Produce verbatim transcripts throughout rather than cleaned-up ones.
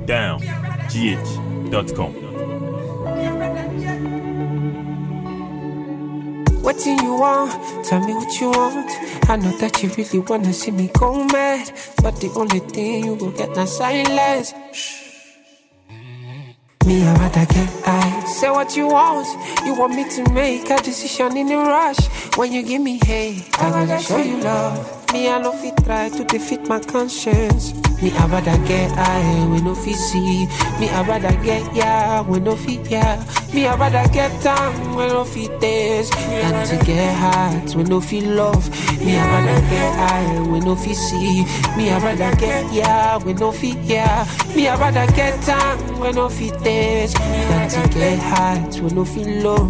down g h dot com. What do you want? Tell me what you want. I know that you really wanna see me go mad, but the only thing you will get now silence. Shh. Me, I rather get high. Say what you want. You want me to make a decision in a rush. When you give me hate, I gotta show you love. Me, I no fit try to defeat my conscience. Me, I rather get high, we no fit see. Me, I rather get yeah, we no fit yeah. Me, I rather get down, we no fit taste. Than to get hot, we no fit love. Me, I rather get high, we no fit see. Me, I rather get yeah, we no fit yeah. Me, I rather get down, we no fit taste. Than to get hot, we no fit love.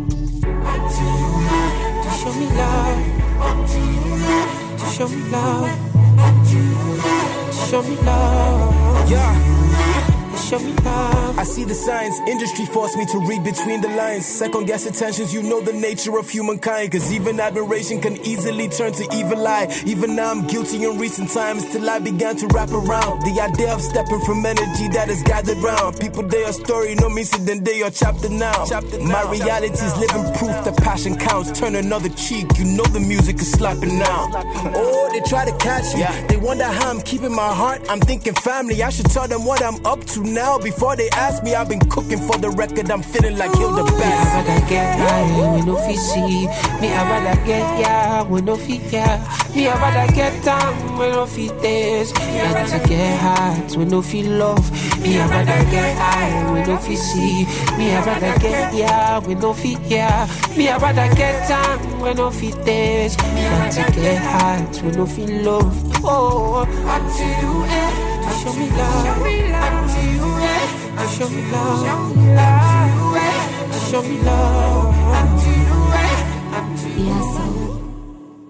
To show me love. Show me love. Show me love. Yeah. Show me love. I see the signs, industry forced me to read between the lines. Second guess intentions, you know the nature of humankind. Cause even admiration can easily turn to evil eye. Even now I'm guilty in recent times, till I began to wrap around the idea of stepping from energy that is gathered round. People, they are story, no me see then they are chapter now. Chapter My now, reality is living proof that passion counts. Turn another cheek, you know the music is slapping now. Oh, they try to catch me, yeah. They wonder how I'm keeping my heart. I'm thinking family, I should tell them what I'm up to now. Before they ask me, I've been cooking for the record. I'm feeling like you're the best. Me, I rather get high, we no fit see. Me, I rather get yeah, we no fit yeah. Me, I rather get down, we no fit taste. Than to get hot, we no fit love. Me, I rather get high, we no fit see. Me, I rather get yeah, we no fit yeah. Me, I rather get down, we no fit taste. Than to get hot, we no fit love. Oh, until you end. Show me love, until you end. Show me love, show me love.